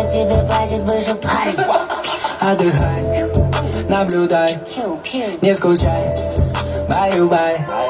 тебе платит бывший парень. Отдыхай, наблюдай, не скучай, баю-бай.